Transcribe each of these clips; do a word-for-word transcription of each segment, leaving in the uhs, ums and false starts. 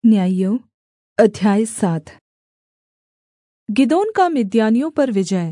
न्यायियों अध्याय सात। गिदोन का मिद्यानियों पर विजय।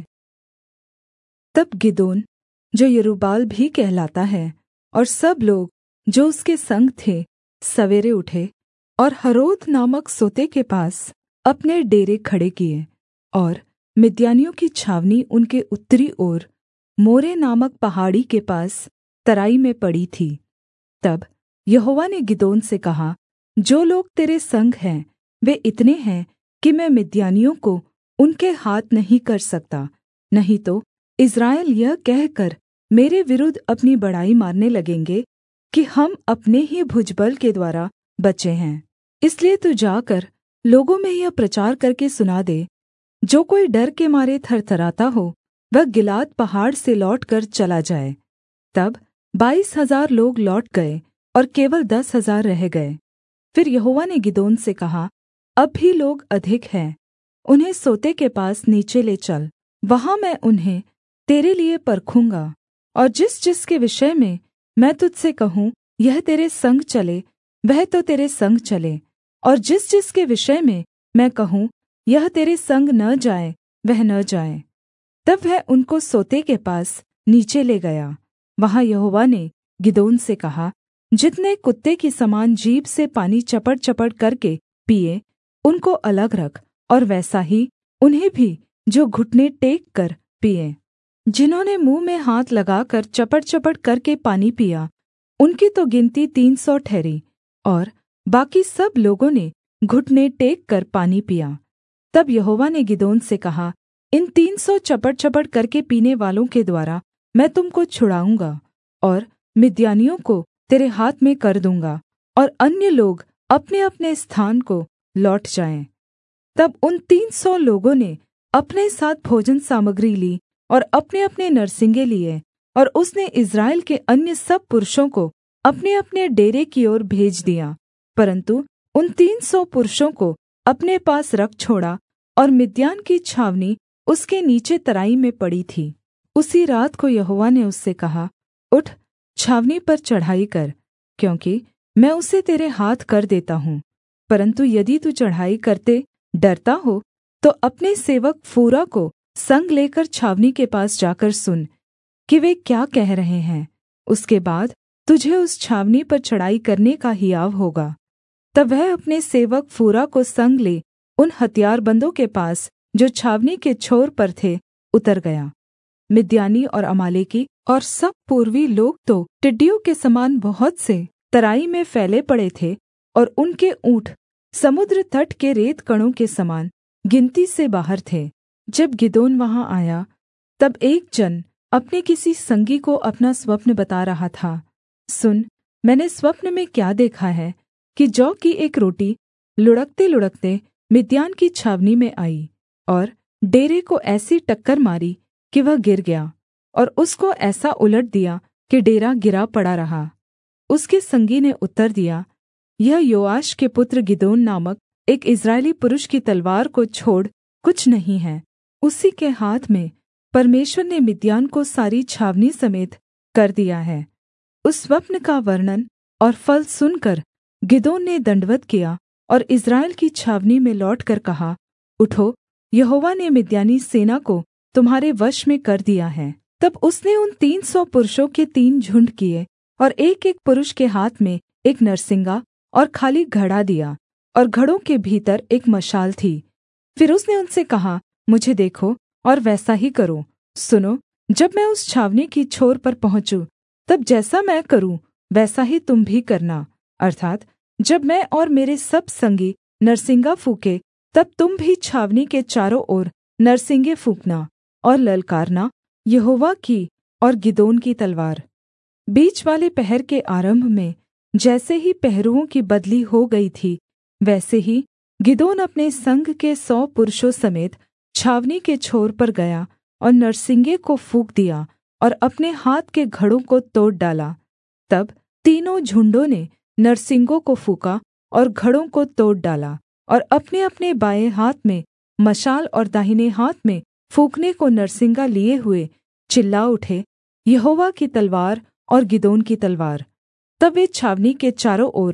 तब गिदोन, जो यरूब्बाल भी कहलाता है, और सब लोग जो उसके संग थे, सवेरे उठे और हरोद नामक सोते के पास अपने डेरे खड़े किए। और मिद्यानियों की छावनी उनके उत्तरी ओर मोरे नामक पहाड़ी के पास तराई में पड़ी थी। तब यहोवा ने गिदोन से कहा, जो लोग तेरे संग हैं वे इतने हैं कि मैं मिद्यानियों को उनके हाथ नहीं कर सकता, नहीं तो इस्राएल यह कहकर मेरे विरुद्ध अपनी बड़ाई मारने लगेंगे कि हम अपने ही भुजबल के द्वारा बचे हैं। इसलिए तू जाकर लोगों में यह प्रचार करके सुना दे, जो कोई डर के मारे थरथराता हो वह गिलाद पहाड़ से लौटकर चला जाए। तब बाईस हजार लोग लौट गए और केवल दस हजार रह गए। फिर यहोवा ने गिदोन से कहा, अब भी लोग अधिक हैं, उन्हें सोते के पास नीचे ले चल, वहाँ मैं उन्हें तेरे लिए परखूँगा। और जिस जिसके विषय में मैं तुझसे कहूँ यह तेरे संग चले, वह तो तेरे संग चले, और जिस जिसके विषय में मैं कहूँ यह तेरे संग न जाए, वह न जाए। तब वह उनको सोते के पास नीचे ले गया। वहाँ यहोवा ने गिदोन से कहा, जितने कुत्ते की समान जीभ से पानी चपड़ चपड़ करके पिए, उनको अलग रख, और वैसा ही उन्हें भी जो घुटने टेक कर पिए। जिन्होंने मुँह में हाथ लगाकर चपड़ चपड़ करके पानी पिया, उनकी तो गिनती तीन सौ ठहरी, और बाकी सब लोगों ने घुटने टेक कर पानी पिया। तब यहोवा ने गिदोन से कहा, इन तीन सौ चपड़ चपड़ करके पीने वालों के द्वारा मैं तुम को छुड़ाऊँगा, और मिद्यानियों को तेरे हाथ में कर दूँगा, और अन्य लोग अपने-अपने स्थान को लौट जाएँ। तब उन तीन सौ लोगों ने अपने साथ भोजन सामग्री ली और अपने-अपने नरसिंगे लिए, और उसने इस्राएल के अन्य सब पुरुषों को अपने-अपने डेरे की ओर भेज दिया, परन्तु उन तीन सौ पुरुषों को अपने पास रख छोड़ा। और मिद्यान की छावनी उसके नीचे तराई में पड़ी थी। उसी रात को यहोवा ने उससे कहा, उठ, छावनी पर चढ़ाई कर, क्योंकि मैं उसे तेरे हाथ कर देता हूँ। परन्तु यदि तू चढ़ाई करते डरता हो, तो अपने सेवक फूरा को संग लेकर छावनी के पास जाकर सुन कि वे क्या कह रहे हैं। उसके बाद तुझे उस छावनी पर चढ़ाई करने का हियाव होगा। तब वह अपने सेवक फूरा को संग ले उन हथियारबन्दों के पास जो छावनी के छोर पर थे उतर गया। मिद्यानी और अमालेकी और सब पूर्वी लोग तो टिड्डियों के समान बहुत से तराई में फैले पड़े थे, और उनके ऊँट समुद्र तट के रेत कणों के समान गिनती से बाहर थे। जब गिदोन वहाँ आया, तब एक जन अपने किसी संगी को अपना स्वप्न बता रहा था। सुन, मैंने स्वप्न में क्या देखा है कि जौ की एक रोटी लुढ़कते लुढ़कते मिद्यान की छावनी में आई, और डेरे को ऐसी टक्कर मारी कि वह गिर गया, और उसको ऐसा उलट दिया कि डेरा गिरा पड़ा रहा। उसके संगी ने उत्तर दिया, यह योआश के पुत्र गिदोन नामक एक इस्राएली पुरुष की तलवार को छोड़ कुछ नहीं है। उसी के हाथ में परमेश्वर ने मिद्यान को सारी छावनी समेत कर दिया है। उस स्वप्न का वर्णन और फल सुनकर गिदोन ने दण्डवत् किया और इस्राएल की छावनी में लौटकर कहा, उठो, यहोवा ने मिद्यानी सेना को तुम्हारे वश में कर दिया है। तब उसने उन तीन सौ पुरुषों के तीन झुण्ड किए, और एक-एक पुरुष के हाथ में एक नरसिंगा और खाली घड़ा दिया, और घड़ों के भीतर एक मशाल थी। फिर उसने उनसे कहा, मुझे देखो और वैसा ही करो। सुनो, जब मैं उस छावनी की छोर पर पहुँचूँ, तब जैसा मैं करूँ वैसा ही तुम भी करना, अर्थात् जब मैं और मेरे सब संगी नरसिंगा फूँके, तब तुम भी छावनी के चारों ओर नरसिंगे फूँकना और ललकारना, यहोवा की और गिदोन की तलवार। बीच वाले पहर के आरम्भ में जैसे ही पहरुओं की बदली हो गई थी, वैसे ही गिदोन अपने संग के सौ पुरुषों समेत छावनी के छोर पर गया और नरसिंगे को फूँक दिया और अपने हाथ के घड़ों को तोड़ डाला। तब तीनों झुण्डों ने नरसिंगों को फूँका और घड़ों को तोड़ डाला, और अपने-अपने बाएँ हाथ में मशाल और दाहिने हाथ में फूँकने को नरसिंगा लिए हुए चिल्ला उठे, यहोवा की तलवार और गिदोन की तलवार। तब वे छावनी के चारों ओर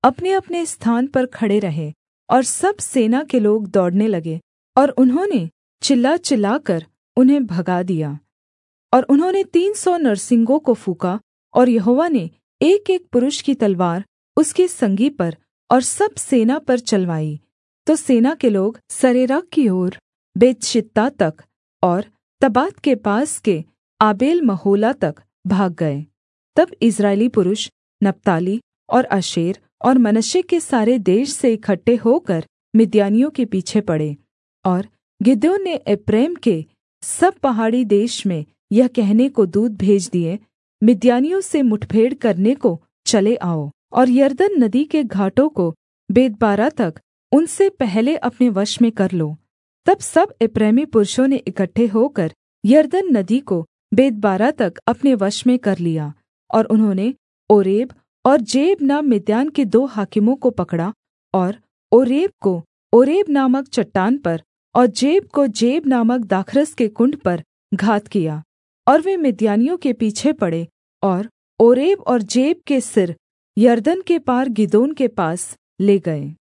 अपनेअपने स्थान पर खड़े रहे, और सब सेना के लोग दौड़ने लगे, और उन्होंने चिल्ला चिल्लाकर उन्हें भगा दिया। और उन्होंने तीन सौ नरसिंगों को फूँका, और यहोवा ने एकएक पुरुष की तलवार उसके संगी पर और सब सेना पर चलवाई। तो सेना के लोग सरेरा की ओर बेतशित्ता तक और तबात के पास के आबेल महोला तक भाग गए। तब इस्राएली पुरुष नप्ताली और आशेर और मनश्शे के सारे देश से इकट्ठे होकर मिद्यानियों के पीछे पड़े। और गिदोन ने एप्रैम के सब पहाड़ी देश में यह कहने को दूत भेज दिए, मिद्यानियों से मुठभेड़ करने को चले आओ, और यरदन नदी के घाटों को बेतबारा तक उनसे पहले अपने वश में कर लो। तब सब एप्रैमी पुरुषों ने इकट्ठे होकर यरदन नदी को बेतबारा तक अपने वश में कर लिया, और उन्होंने ओरेब और जेब नाम मिद्यान के दो हाकिमों को पकड़ा, और ओरेब को ओरेब नामक चट्टान पर और जेब को जेब नामक दाखरस के कुण्ड पर घात किया। और वे मिद्यानियों के पीछे पड़े, और ओरेब और जेब के सिर यरदन के पार गिदोन के पास ले गए।